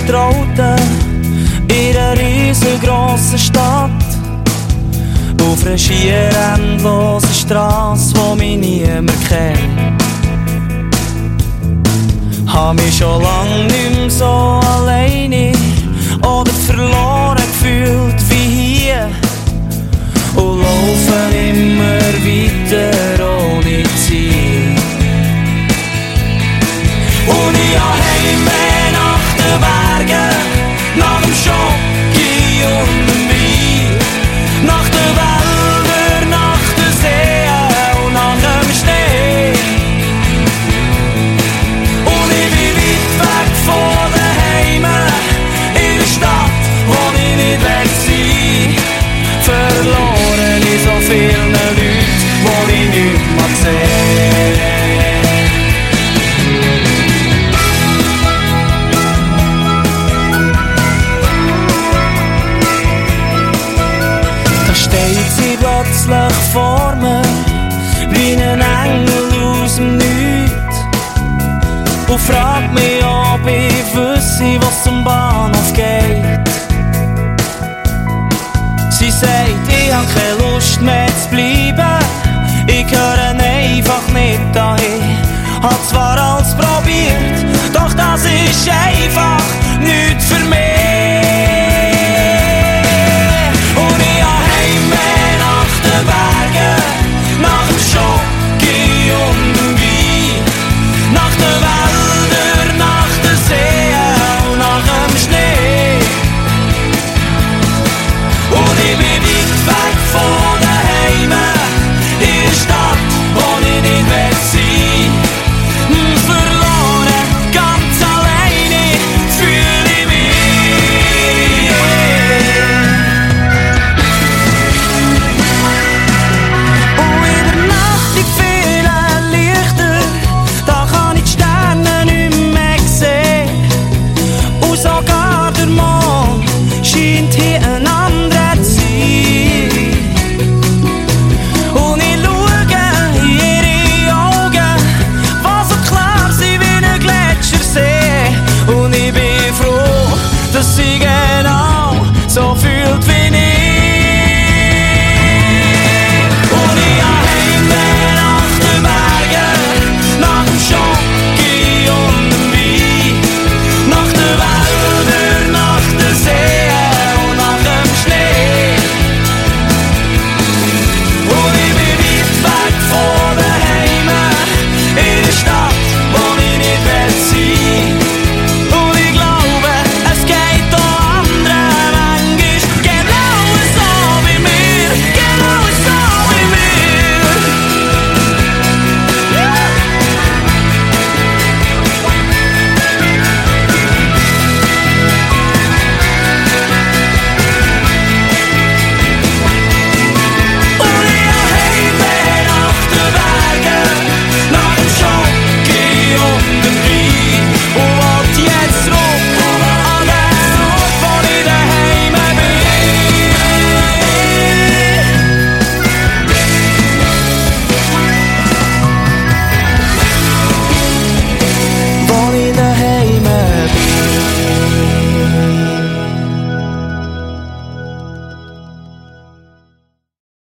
Vertrauten in einer riesengroßen Stadt. Auf einer schier endlosen Strasse, wo mich niemand kennt. Hab mich schon lang nicht mehr so alleine oder verloren gefühlt wie hier. Und laufen immer weiter ohne Ziel. Und ich hab Heimweh nach den Bergen, nach dem Schoki und dem Wein, nach den Wäldern, nach den Seen und nach dem Schnee. Und ich bin weit weg von daheim, in der Stadt, wo ich nicht weg sein. Verloren in so vielen Leuten, wo ich nicht mehr sehe. Steht sie plötzlich vor mir, wie ein Engel aus dem Nichts, und fragt mich, ob ich wüsste, was zum Bahnhof geht. Sie sagt, ich hab keine Lust mehr zu bleiben, ich gehöre einfach nicht dahin. Hab zwar alles probiert,